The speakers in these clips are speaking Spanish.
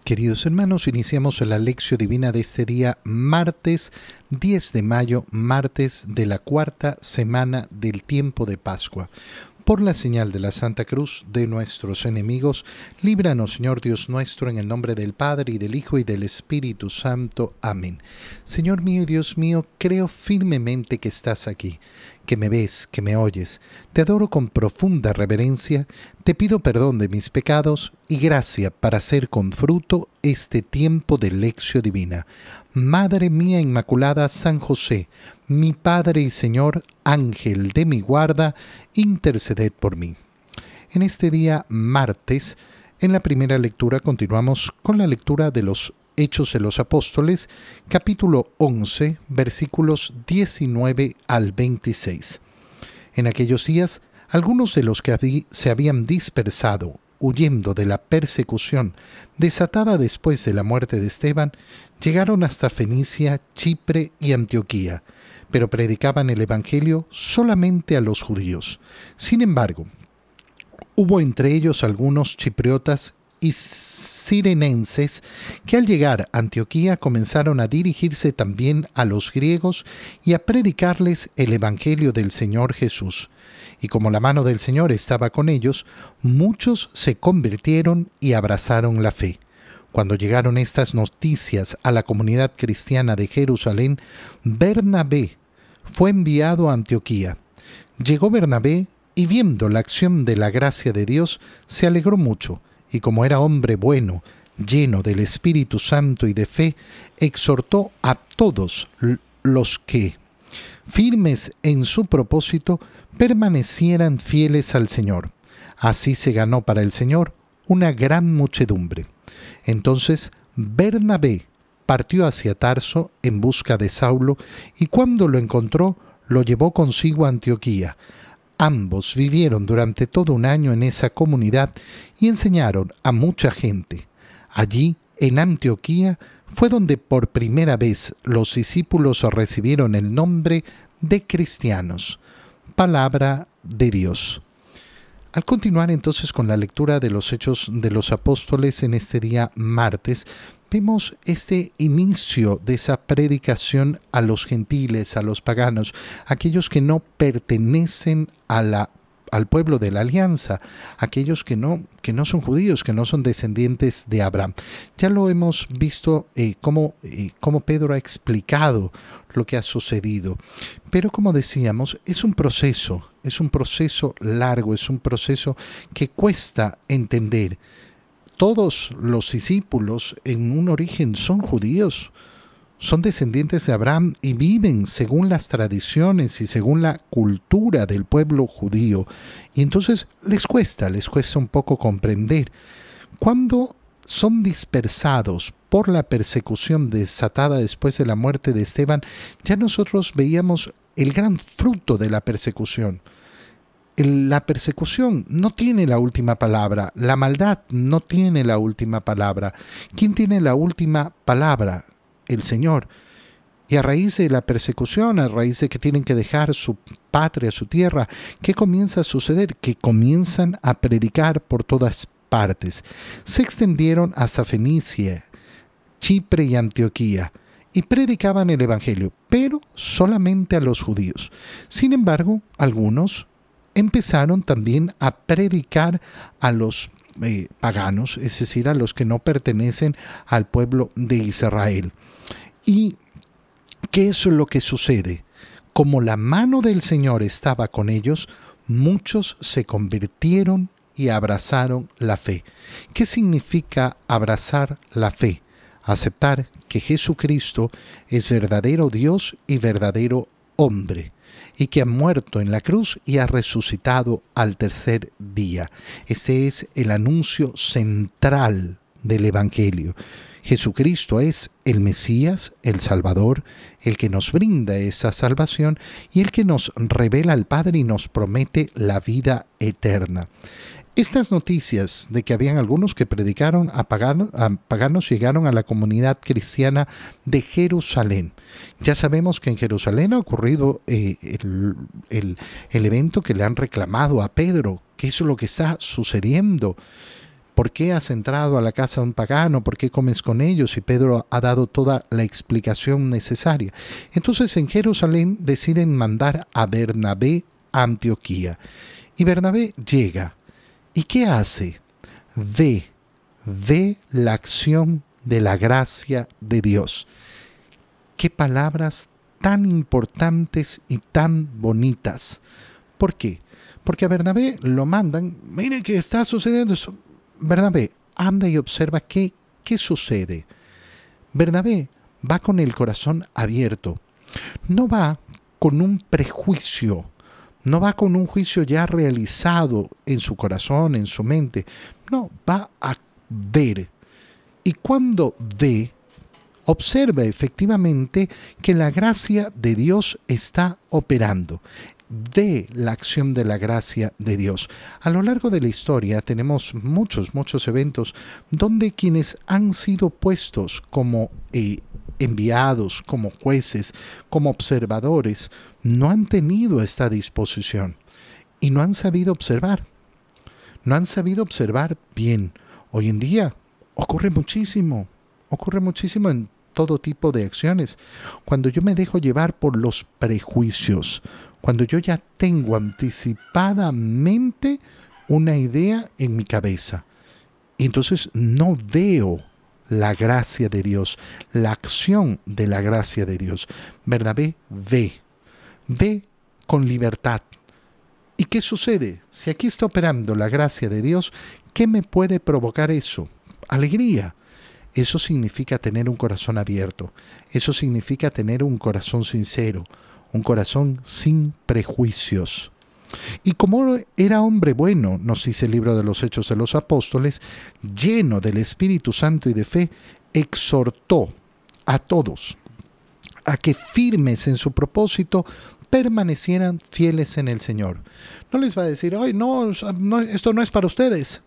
Queridos hermanos, iniciamos la lección divina de este día, martes 10 de mayo, martes de la cuarta semana del tiempo de Pascua. Por la señal de la Santa Cruz de nuestros enemigos, líbranos, Señor Dios nuestro, en el nombre del Padre, y del Hijo, y del Espíritu Santo. Amén. Señor mío y Dios mío, creo firmemente que estás aquí, que me ves, que me oyes. Te adoro con profunda reverencia, te pido perdón de mis pecados y gracia para hacer con fruto este tiempo de lección divina. Madre mía Inmaculada, San José, mi Padre y Señor, Ángel de mi guarda, interceded por mí. En este día martes, en la primera lectura continuamos con la lectura de los Hechos de los Apóstoles, capítulo 11, versículos 19 al 26. En aquellos días, algunos de los que se habían dispersado, huyendo de la persecución desatada después de la muerte de Esteban, llegaron hasta Fenicia, Chipre y Antioquía, pero predicaban el Evangelio solamente a los judíos. Sin embargo, hubo entre ellos algunos chipriotas y cirenenses que al llegar a Antioquía comenzaron a dirigirse también a los griegos y a predicarles el Evangelio del Señor Jesús. Y como la mano del Señor estaba con ellos, muchos se convirtieron y abrazaron la fe. Cuando llegaron estas noticias a la comunidad cristiana de Jerusalén, Bernabé fue enviado a Antioquía. Llegó Bernabé y viendo la acción de la gracia de Dios, se alegró mucho, y como era hombre bueno, lleno del Espíritu Santo y de fe, exhortó a todos los que, firmes en su propósito, permanecieran fieles al Señor. Así se ganó para el Señor una gran muchedumbre. Entonces Bernabé partió hacia Tarso en busca de Saulo, y cuando lo encontró, lo llevó consigo a Antioquía. Ambos vivieron durante todo un año en esa comunidad y enseñaron a mucha gente. Allí, en Antioquía, fue donde por primera vez los discípulos recibieron el nombre de cristianos. Palabra de Dios. Al continuar entonces con la lectura de los Hechos de los Apóstoles en este día martes, vemos este inicio de esa predicación a los gentiles, a los paganos, aquellos que no pertenecen al pueblo de la alianza, aquellos que no son judíos, que no son descendientes de Abraham. Ya lo hemos visto cómo Pedro ha explicado lo que ha sucedido. Pero como decíamos, es un proceso largo, es un proceso que cuesta entender. Todos los discípulos en un origen son judíos, son descendientes de Abraham y viven según las tradiciones y según la cultura del pueblo judío. Y entonces les cuesta un poco comprender. Cuando son dispersados por la persecución desatada después de la muerte de Esteban, ya nosotros veíamos el gran fruto de la persecución. La persecución no tiene la última palabra, la maldad no tiene la última palabra. ¿Quién tiene la última palabra? El Señor. Y a raíz de la persecución, a raíz de que tienen que dejar su patria, su tierra, ¿qué comienza a suceder? Que comienzan a predicar por todas partes. Se extendieron hasta Fenicia, Chipre y Antioquía, y predicaban el Evangelio, pero solamente a los judíos. Sin embargo, algunos empezaron también a predicar a los paganos, es decir, a los que no pertenecen al pueblo de Israel. ¿Y qué es lo que sucede? Como la mano del Señor estaba con ellos, muchos se convirtieron y abrazaron la fe. ¿Qué significa abrazar la fe? Aceptar que Jesucristo es verdadero Dios y verdadero hombre, y que ha muerto en la cruz y ha resucitado al tercer día. Este es el anuncio central del Evangelio. Jesucristo es el Mesías, el Salvador, el que nos brinda esa salvación y el que nos revela al Padre y nos promete la vida eterna. Estas noticias de que habían algunos que predicaron a paganos llegaron a la comunidad cristiana de Jerusalén. Ya sabemos que en Jerusalén ha ocurrido el evento que le han reclamado a Pedro, que es lo que está sucediendo. ¿por qué has entrado a la casa de un pagano? ¿Por qué comes con ellos? Y Pedro ha dado toda la explicación necesaria. Entonces en Jerusalén deciden mandar a Bernabé a Antioquía. Y Bernabé llega. ¿Y qué hace? Ve la acción de la gracia de Dios. Qué palabras tan importantes y tan bonitas. ¿Por qué? Porque a Bernabé lo mandan, mire que está sucediendo eso. Bernabé, anda y observa qué sucede. Bernabé va con el corazón abierto. No va con un prejuicio, no va con un juicio ya realizado en su corazón, en su mente. No, va a ver. Y cuando ve, observa efectivamente que la gracia de Dios está operando. Ve la acción de la gracia de Dios. A lo largo de la historia tenemos muchos eventos donde quienes han sido puestos como enviados, como jueces, como observadores, no han tenido esta disposición y no han sabido observar. No han sabido observar bien. Hoy en día ocurre muchísimo en todo tipo de acciones. Cuando yo me dejo llevar por los prejuicios, cuando yo ya tengo anticipadamente una idea en mi cabeza, y entonces no veo la gracia de Dios, la acción de la gracia de Dios. Bernabé ve con libertad. ¿Y qué sucede? Si aquí está operando la gracia de Dios, ¿qué me puede provocar eso? Alegría. Eso significa tener un corazón abierto. Eso significa tener un corazón sincero, un corazón sin prejuicios. Y como era hombre bueno, nos dice el libro de los Hechos de los Apóstoles, lleno del Espíritu Santo y de fe, exhortó a todos a que firmes en su propósito permanecieran fieles en el Señor. No les va a decir, ay, no, esto no es para ustedes.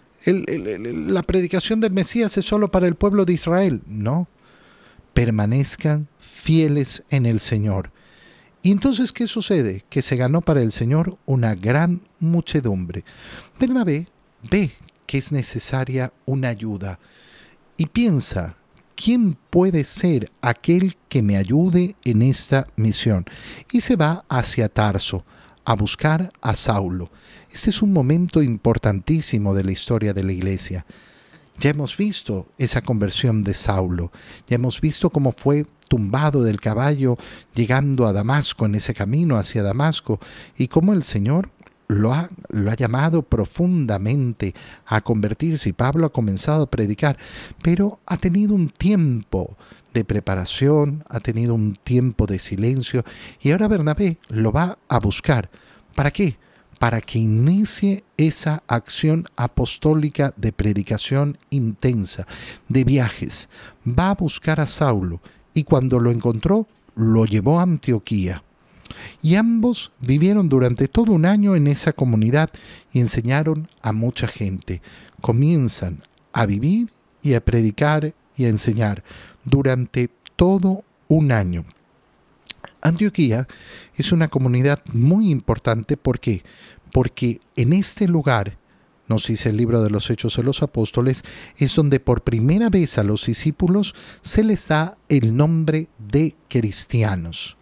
La predicación del Mesías es solo para el pueblo de Israel. No, permanezcan fieles en el Señor. Y entonces, ¿qué sucede? Que se ganó para el Señor una gran muchedumbre. Bernabé ve que es necesaria una ayuda y piensa, ¿quién puede ser aquel que me ayude en esta misión? Y se va hacia Tarso a buscar a Saulo. Este es un momento importantísimo de la historia de la iglesia. Ya hemos visto esa conversión de Saulo, ya hemos visto cómo fue tumbado del caballo llegando a Damasco, en ese camino hacia Damasco, y cómo el Señor lo ha llamado profundamente a convertirse, y Pablo ha comenzado a predicar, pero ha tenido un tiempo de preparación, ha tenido un tiempo de silencio, y ahora Bernabé lo va a buscar. ¿Para qué? Para que inicie esa acción apostólica de predicación intensa, de viajes. Va a buscar a Saulo y cuando lo encontró, lo llevó a Antioquía. Y ambos vivieron durante todo un año en esa comunidad y enseñaron a mucha gente. Comienzan a vivir y a predicar y a enseñar durante todo un año. Antioquía es una comunidad muy importante. ¿Por qué? Porque en este lugar, nos dice el libro de los Hechos de los Apóstoles, es donde por primera vez a los discípulos se les da el nombre de cristianos.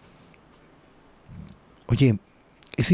Oye, es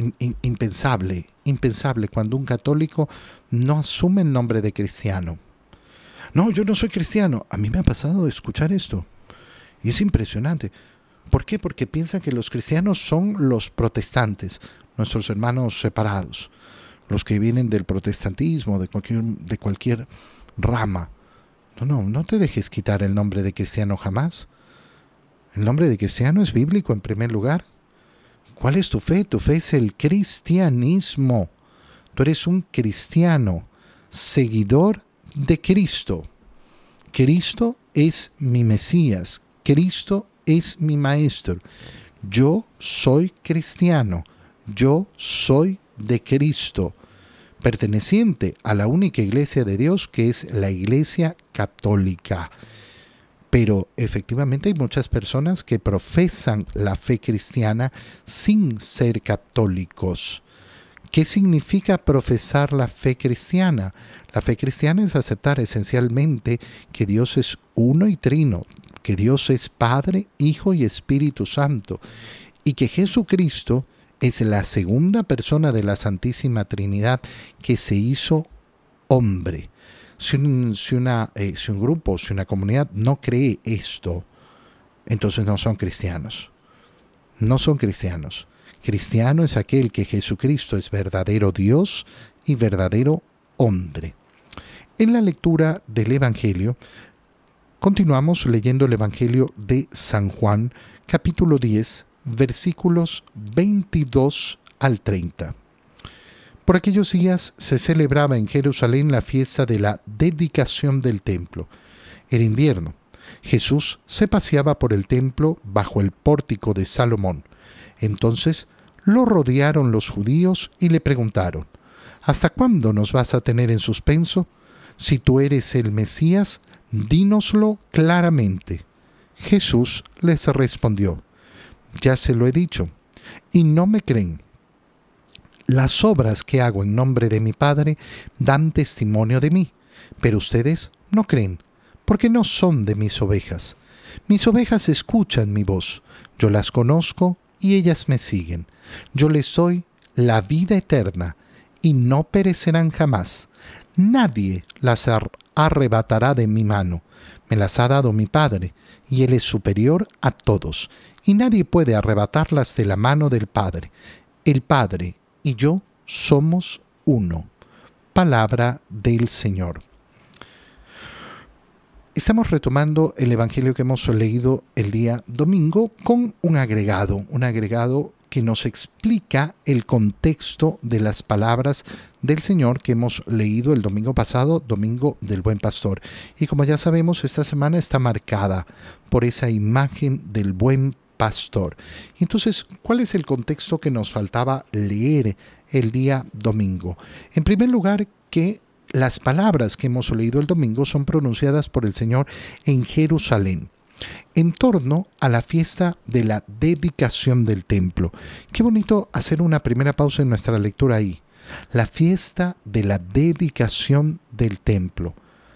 impensable cuando un católico no asume el nombre de cristiano. No, yo no soy cristiano. A mí me ha pasado escuchar esto. Y es impresionante. ¿Por qué? Porque piensan que los cristianos son los protestantes, nuestros hermanos separados, los que vienen del protestantismo, de cualquier rama. No te dejes quitar el nombre de cristiano jamás. El nombre de cristiano es bíblico en primer lugar. ¿Cuál es tu fe? Tu fe es el cristianismo. Tú eres un cristiano, seguidor de Cristo. Cristo es mi Mesías. Cristo es mi maestro. Yo soy cristiano. Yo soy de Cristo, perteneciente a la única iglesia de Dios, que es la Iglesia Católica. Pero efectivamente hay muchas personas que profesan la fe cristiana sin ser católicos, ¿Qué significa profesar la fe cristiana? La fe cristiana es aceptar esencialmente que Dios es uno y trino, que Dios es Padre, Hijo y Espíritu Santo, y que Jesucristo es la segunda persona de la Santísima Trinidad que se hizo hombre. Si un grupo, si una comunidad no cree esto, entonces no son cristianos. No son cristianos. Cristiano es aquel que Jesucristo es verdadero Dios y verdadero hombre. En la lectura del Evangelio, continuamos leyendo el Evangelio de San Juan, capítulo 10, versículos 22 al 30. Por aquellos días se celebraba en Jerusalén la fiesta de la dedicación del templo. Era invierno. Jesús se paseaba por el templo bajo el pórtico de Salomón. Entonces lo rodearon los judíos y le preguntaron: ¿Hasta cuándo nos vas a tener en suspenso? Si tú eres el Mesías, dínoslo claramente. Jesús les respondió: Ya se lo he dicho, y no me creen. Las obras que hago en nombre de mi Padre dan testimonio de mí, pero ustedes no creen, porque no son de mis ovejas. Mis ovejas escuchan mi voz, yo las conozco y ellas me siguen. Yo les doy la vida eterna y no perecerán jamás. Nadie las arrebatará de mi mano. Me las ha dado mi Padre, y Él es superior a todos, y nadie puede arrebatarlas de la mano del Padre. El Padre y yo somos uno. Palabra del Señor. Estamos retomando el Evangelio que hemos leído el día domingo con un agregado que nos explica el contexto de las palabras del Señor que hemos leído el domingo pasado, Domingo del Buen Pastor. Y como ya sabemos, esta semana está marcada por esa imagen del Buen Pastor. Entonces, ¿cuál es el contexto que nos faltaba leer el día domingo? En primer lugar, que las palabras que hemos leído el domingo son pronunciadas por el Señor en Jerusalén, en torno a la fiesta de la dedicación del templo. Qué bonito hacer una primera pausa en nuestra lectura ahí. La fiesta de la dedicación del templo.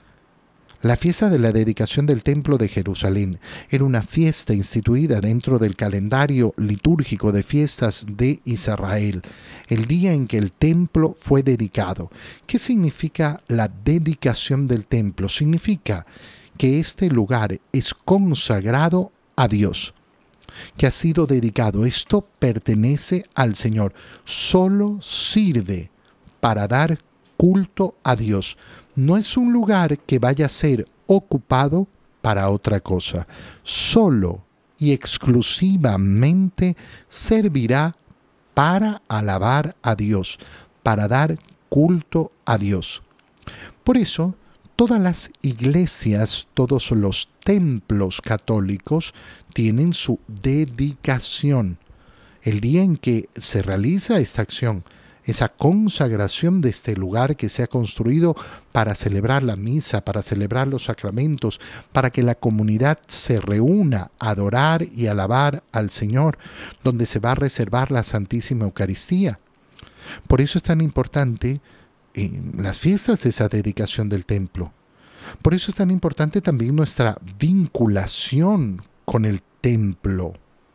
La fiesta de la dedicación del templo de Jerusalén era una fiesta instituida dentro del calendario litúrgico de fiestas de Israel, el día en que el templo fue dedicado. ¿Qué significa la dedicación del templo? Significa que este lugar es consagrado a Dios, que ha sido dedicado. Esto pertenece al Señor. Solo sirve para dar culto a Dios. No es un lugar que vaya a ser ocupado para otra cosa. Solo y exclusivamente servirá para alabar a Dios, para dar culto a Dios. Por eso, todas las iglesias, todos los templos católicos tienen su dedicación. El día en que se realiza esta acción, esa consagración de este lugar que se ha construido para celebrar la misa, para celebrar los sacramentos, para que la comunidad se reúna a adorar y alabar al Señor, donde se va a reservar la Santísima Eucaristía. Por eso es tan importante las fiestas de esa dedicación del templo. Por eso es tan importante también nuestra vinculación con el templo.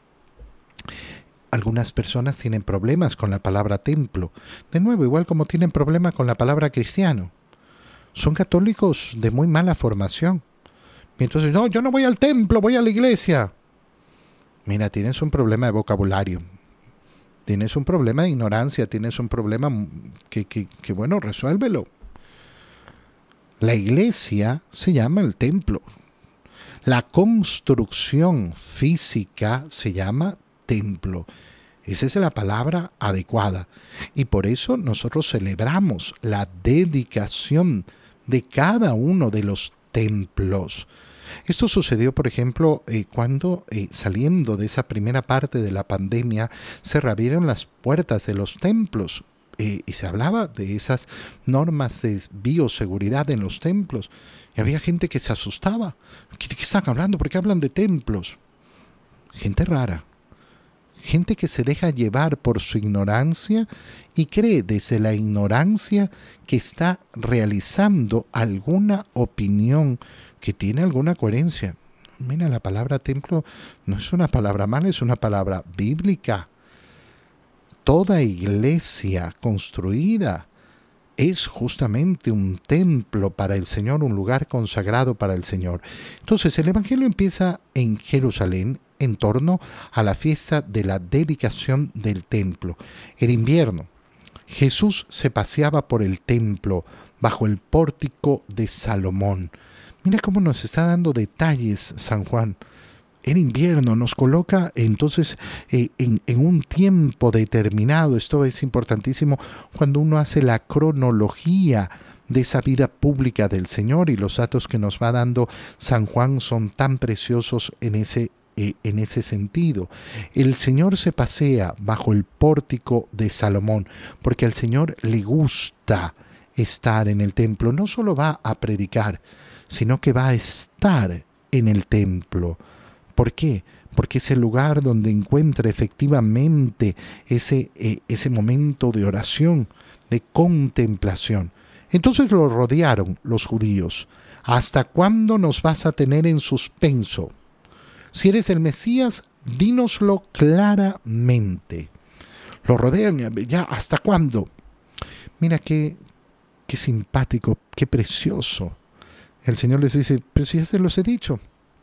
Algunas personas tienen problemas con la palabra templo. De nuevo, igual como tienen problemas con la palabra cristiano. Son católicos de muy mala formación. Y entonces, no, yo no voy al templo, voy a la iglesia. Mira, tienes un problema de vocabulario. Tienes un problema de ignorancia, tienes un problema que bueno, resuélvelo. La iglesia se llama el templo. La construcción física se llama templo. Esa es la palabra adecuada. Y por eso nosotros celebramos la dedicación de cada uno de los templos. Esto sucedió, por ejemplo, cuando saliendo de esa primera parte de la pandemia se reabrieron las puertas de los templos y se hablaba de esas normas de bioseguridad en los templos. Y había gente que se asustaba. ¿De qué están hablando? ¿Por qué hablan de templos? Gente rara. gente que se deja llevar por su ignorancia y cree desde la ignorancia que está realizando alguna opinión que tiene alguna coherencia. Mira, la palabra templo no es una palabra mala, es una palabra bíblica. Toda iglesia construida es justamente un templo para el Señor, un lugar consagrado para el Señor. Entonces, el Evangelio empieza en Jerusalén en torno a la fiesta de la dedicación del templo. Era invierno. Jesús se paseaba por el templo bajo el pórtico de Salomón. Mira cómo nos está dando detalles San Juan. En invierno nos coloca entonces en un tiempo determinado. Esto es importantísimo cuando uno hace la cronología de esa vida pública del Señor, y los datos que nos va dando San Juan son tan preciosos en ese sentido. El Señor se pasea bajo el pórtico de Salomón porque al Señor le gusta estar en el templo. No solo va a predicar, sino que va a estar en el templo. ¿Por qué? Porque es el lugar donde encuentra efectivamente ese momento de oración, de contemplación. Entonces lo rodearon los judíos. ¿Hasta cuándo nos vas a tener en suspenso? Si eres el Mesías, dínoslo claramente. Lo rodean, ya, ¿hasta cuándo? Mira qué simpático, qué precioso. El Señor les dice, pero si ya se los he dicho.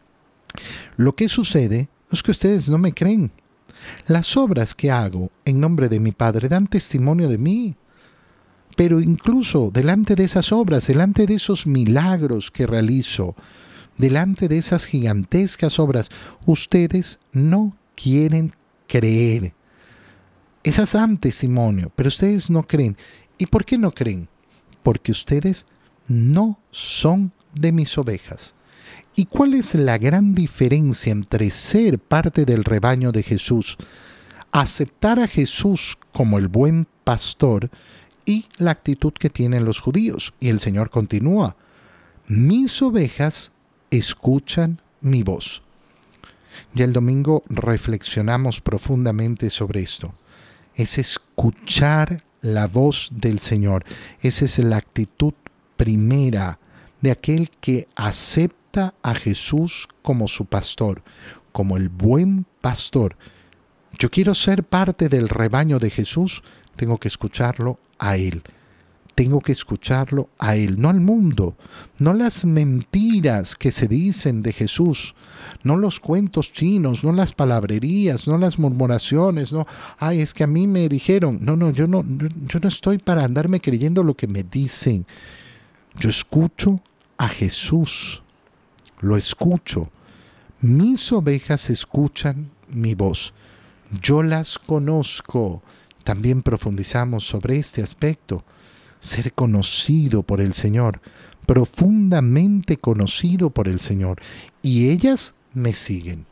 Lo que sucede es que ustedes no me creen. Las obras que hago en nombre de mi Padre dan testimonio de mí. Pero incluso delante de esas obras, delante de esos milagros que realizo, delante de esas gigantescas obras, ustedes no quieren creer. Esas dan testimonio, pero ustedes no creen. ¿Y por qué no creen? Porque ustedes no son de mis ovejas. ¿Y cuál es la gran diferencia entre ser parte del rebaño de Jesús, aceptar a Jesús como el buen pastor, y la actitud que tienen los judíos? Y el Señor continúa, mis ovejas escuchan mi voz. Ya el domingo reflexionamos profundamente sobre esto. Es escuchar la voz del Señor. Esa es la actitud primera de aquel que acepta a Jesús como su pastor, como el buen pastor. Yo quiero ser parte del rebaño de Jesús, tengo que escucharlo a Él. Tengo que escucharlo a Él, no al mundo, no las mentiras que se dicen de Jesús, no los cuentos chinos, no las palabrerías, no las murmuraciones, no, ay, es que a mí me dijeron, yo no estoy para andarme creyendo lo que me dicen. Yo escucho a Jesús, lo escucho. Mis ovejas escuchan mi voz, yo las conozco. También profundizamos sobre este aspecto. Ser conocido por el Señor, profundamente conocido por el Señor, y ellas me siguen.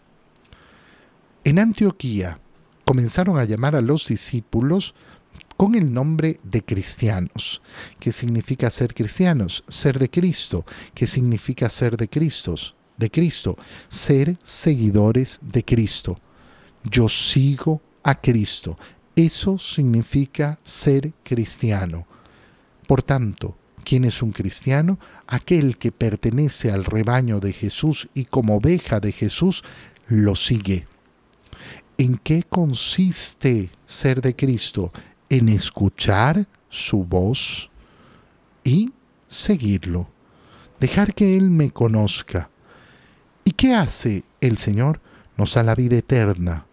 En Antioquía comenzaron a llamar a los discípulos con el nombre de cristianos. ¿Qué significa ser cristianos? Ser de Cristo. ¿Qué significa ser de Cristo? Ser seguidores de Cristo. Yo sigo a Cristo. Eso significa ser cristiano. Por tanto, ¿quién es un cristiano? Aquel que pertenece al rebaño de Jesús y como oveja de Jesús lo sigue. ¿En qué consiste ser de Cristo? En escuchar su voz y seguirlo. Dejar que Él me conozca. ¿Y qué hace el Señor? Nos da la vida eterna.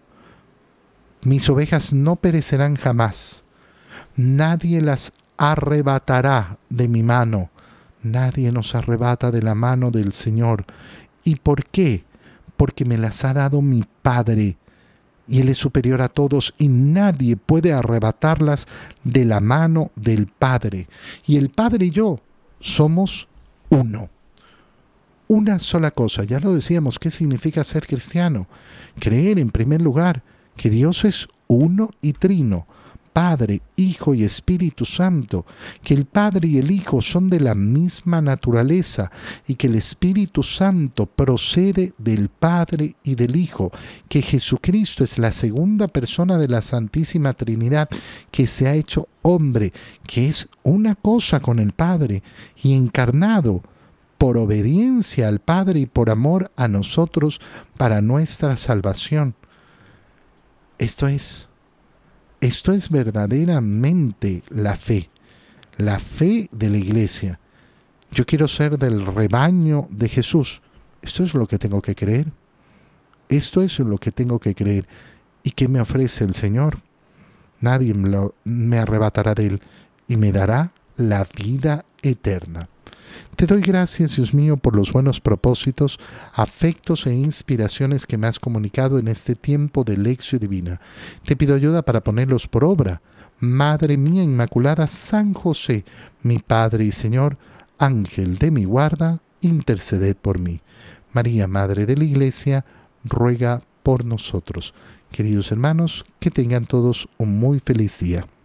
Mis ovejas no perecerán jamás. Nadie las arrebatará de mi mano. Nadie nos arrebata de la mano del Señor. ¿Y por qué? Porque me las ha dado mi Padre. Y Él es superior a todos y nadie puede arrebatarlas de la mano del Padre. Y el Padre y yo somos uno. Una sola cosa, ya lo decíamos, ¿qué significa ser cristiano? Creer en primer lugar que Dios es uno y trino, Padre, Hijo y Espíritu Santo, que el Padre y el Hijo son de la misma naturaleza y que el Espíritu Santo procede del Padre y del Hijo, que Jesucristo es la segunda persona de la Santísima Trinidad que se ha hecho hombre, que es una cosa con el Padre y encarnado por obediencia al Padre y por amor a nosotros para nuestra salvación. Esto es verdaderamente la fe de la Iglesia. Yo quiero ser del rebaño de Jesús. Esto es lo que tengo que creer. Esto es lo que tengo que creer. ¿Y qué me ofrece el Señor? Nadie me arrebatará de Él y me dará la vida eterna. Te doy gracias, Dios mío, por los buenos propósitos, afectos e inspiraciones que me has comunicado en este tiempo de lección divina. Te pido ayuda para ponerlos por obra. Madre mía Inmaculada, San José, mi Padre y Señor, Ángel de mi guarda, interceded por mí. María, Madre de la Iglesia, ruega por nosotros. Queridos hermanos, que tengan todos un muy feliz día.